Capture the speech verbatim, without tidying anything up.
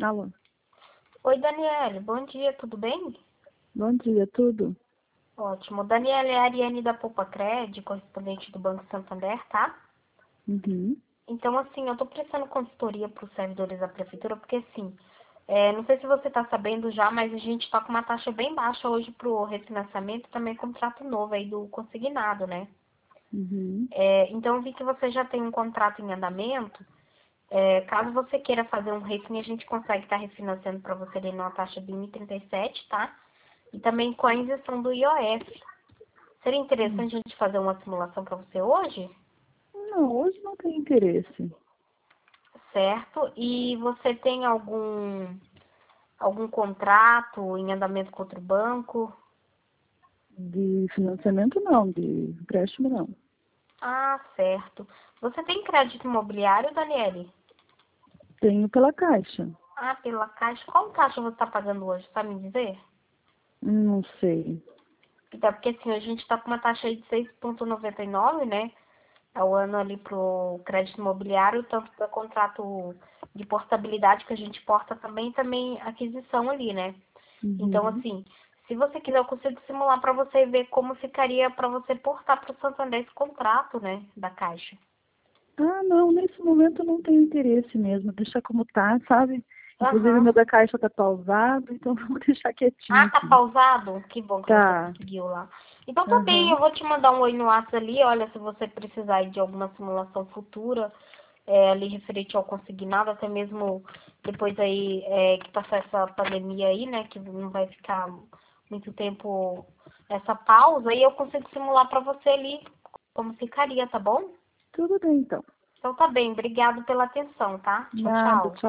Alô, Oi, Daniele, bom dia, tudo bem? bom dia, tudo? Ótimo. Daniele, é a Ariane da Poupa Cred, correspondente do Banco Santander, tá? Uhum. Então, assim, eu tô prestando consultoria para os servidores da prefeitura, porque, assim, é, não sei se você tá sabendo já, mas a gente tá com uma taxa bem baixa hoje pro refinanciamento e também contrato novo aí do consignado, né? Uhum. É, então, eu vi que você já tem um contrato em andamento. É, caso você queira fazer um refin, a gente consegue estar refinanciando para você ali numa taxa de um e trinta e sete, tá? E também com a isenção do I O F. Seria Hum. interessante a gente fazer uma simulação para você hoje, Não, hoje não tem interesse. certo? E você tem algum algum contrato em andamento com outro banco? De financiamento não, de empréstimo não. Ah, certo. Você tem crédito imobiliário, Daniele? Tenho pela Caixa. Ah, pela Caixa. Qual taxa você está pagando hoje, sabe me dizer? Não sei. Então, porque assim, a gente está com uma taxa aí de seis vírgula noventa e nove, né? Ao ano ali pro crédito imobiliário, tanto para contrato de portabilidade que a gente porta também, também aquisição ali, né? Então, Uhum. assim, se você quiser, eu consigo simular para você ver como ficaria para você portar para o Santander esse contrato, né, da Caixa. Ah, não, nesse momento eu não tenho interesse mesmo. Deixar como tá, sabe? Inclusive o Aham. meu da Caixa tá pausado, então vamos deixar quietinho Ah, tá aqui. pausado? Que bom que você Tá. conseguiu lá. Então tá bem, Aham. eu vou te mandar um oi no WhatsApp ali, olha, se você precisar aí de alguma simulação futura, é, ali referente ao consignado, até mesmo depois aí é, que passar essa pandemia aí, né, que não vai ficar muito tempo essa pausa, aí eu consigo simular pra você ali como ficaria, tá bom? Tudo bem então. Então tá bem, obrigado pela atenção, tá? Tchau, Nada, tchau. tchau.